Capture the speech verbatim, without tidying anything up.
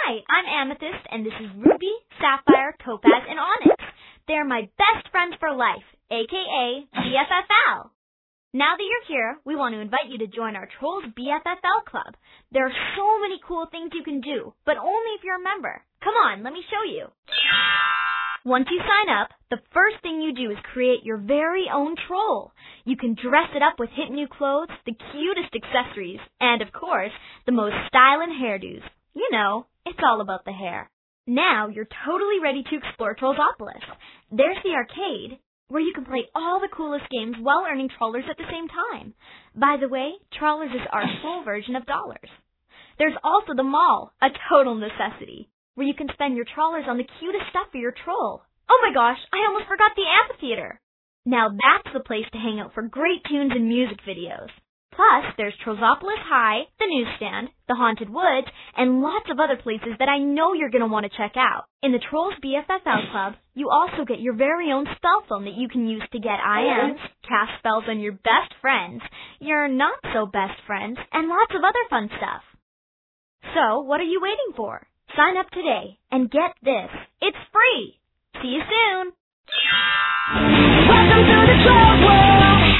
Hi, I'm Amethyst, and this is Ruby, Sapphire, Topaz, and Onyx. They're my best friends for life, aka B F F L. Now that you're here, we want to invite you to join our Trolls B F F L Club. There are so many cool things you can do, but only if you're a member. Come on, let me show you. Once you sign up, the first thing you do is create your very own troll. You can dress it up with hip new clothes, the cutest accessories, and of course, the most styling hairdos. You know, it's all about the hair. Now you're totally ready to explore Trollsopolis. There's the arcade, where you can play all the coolest games while earning Trollers at the same time. By the way, Trollers is our full version of dollars. There's also the mall, a total necessity, where you can spend your Trollers on the cutest stuff for your troll. Oh my gosh, I almost forgot the amphitheater. Now that's the place to hang out for great tunes and music videos. Plus, there's Trollsopolis High, the newsstand, the Haunted Woods, and lots of other places that I know you're going to want to check out. In the Trolls B F F L Club, you also get your very own spell phone that you can use to get I Ms, cast spells on your best friends, your not-so-best friends, and lots of other fun stuff. So, what are you waiting for? Sign up today, and get this, it's free! See you soon! Welcome to the Troll World!